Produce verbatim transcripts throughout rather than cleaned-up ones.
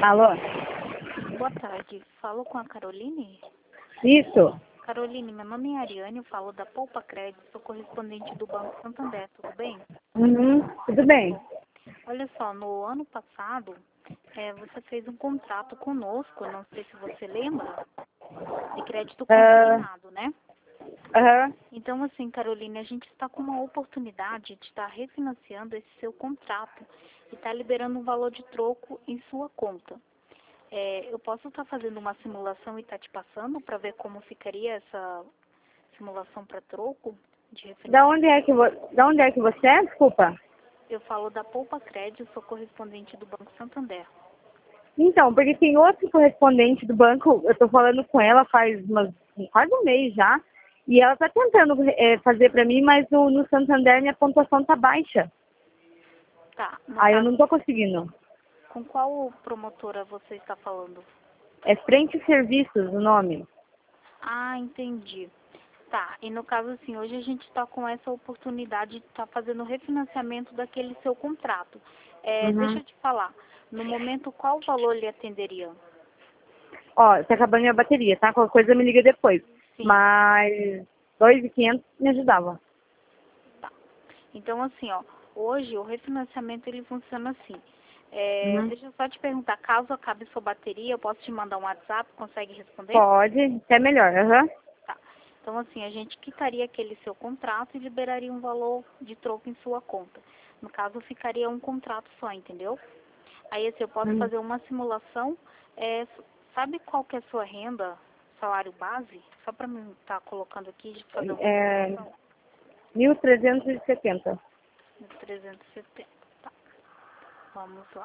Alô? Boa tarde. Falo com a Caroline? Isso. Caroline, meu nome é Ariane, eu falo da Poupa Crédito, sou correspondente do Banco Santander, tudo bem? Uhum, tudo bem. Olha só, no ano passado, é, você fez um contrato conosco, não sei se você lembra, de crédito Ah, consignado, né? Aham. Então, assim, Caroline, a gente está com uma oportunidade de estar refinanciando esse seu contrato e está liberando um valor de troco em sua conta. É, eu posso estar fazendo uma simulação e estar te passando para ver como ficaria essa simulação para troco de Da refinanciamento? onde é que vo... da onde é que você é? Desculpa. Eu falo da Poupa Crédito, sou correspondente do Banco Santander. Então, porque tem outro correspondente do banco, eu tô falando com ela faz umas, quase um mês já, e ela tá tentando é, fazer pra mim, mas no, no Santander minha pontuação tá baixa. Tá, no Aí eu não caso, tô conseguindo. com qual promotora você está falando? É Frente Serviços o nome. Ah, entendi. Tá, e no caso assim, hoje a gente está com essa oportunidade de estar fazendo o refinanciamento daquele seu contrato. É, deixa Uhum. eu te falar, no momento qual valor lhe atenderia? Ó, tá acabando minha bateria, tá? Qualquer coisa me liga depois. Sim, Mas dois mil e quinhentos me ajudava. tá. Então assim, ó, hoje o refinanciamento ele funciona assim. É, Uhum. deixa eu só te perguntar, caso acabe sua bateria, eu posso te mandar um WhatsApp, consegue responder? Pode, até melhor, aham. Tá. Então, assim, a gente quitaria aquele seu contrato e liberaria um valor de troco em sua conta. No caso, ficaria um contrato só, entendeu? Aí, assim, eu posso Uhum. fazer uma simulação. É, sabe qual que é a sua renda, salário base? Só para mim estar colocando aqui, de fazer uma É, simulação. mil trezentos e setenta. trezentos e setenta. Tá. Vamos lá.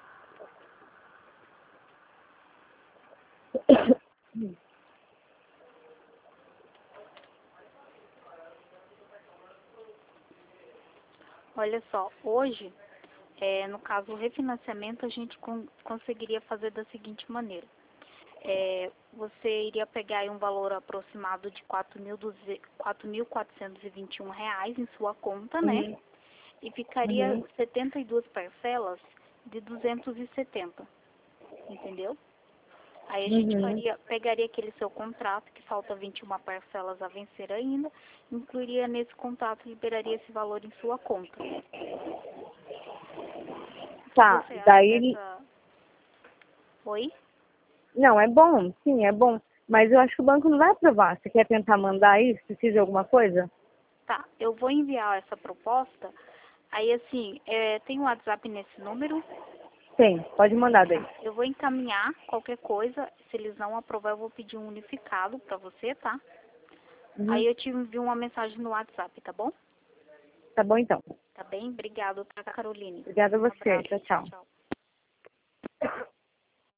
Olha só, hoje, é, no caso, o refinanciamento, a gente con conseguiria fazer da seguinte maneira. É, você iria pegar aí um valor aproximado de quatro mil quatrocentos e vinte e um reais em sua conta, né? Uhum. E ficaria Uhum. setenta e duas parcelas de duzentos e setenta, entendeu? Aí a gente Uhum. faria, pegaria aquele seu contrato, que falta vinte e uma parcelas a vencer ainda, incluiria nesse contrato e liberaria esse valor em sua conta. O que Tá, você acha daí. dessa... Oi? Não, é bom, sim, é bom. Mas eu acho que o banco não vai aprovar. Você quer tentar mandar isso? Precisa de alguma coisa? Tá, eu vou enviar essa proposta. Aí, assim, é, tem um WhatsApp nesse número? Tem, pode mandar daí. Tá, eu vou encaminhar qualquer coisa. Se eles não aprovar, eu vou pedir um unificado pra você, tá? Uhum. Aí eu te envio uma mensagem no WhatsApp, tá bom? Tá bom então. Tá bem? Obrigado, tá, Caroline? Obrigada a Um você. abraço. Tchau, Tchau, tchau. tchau.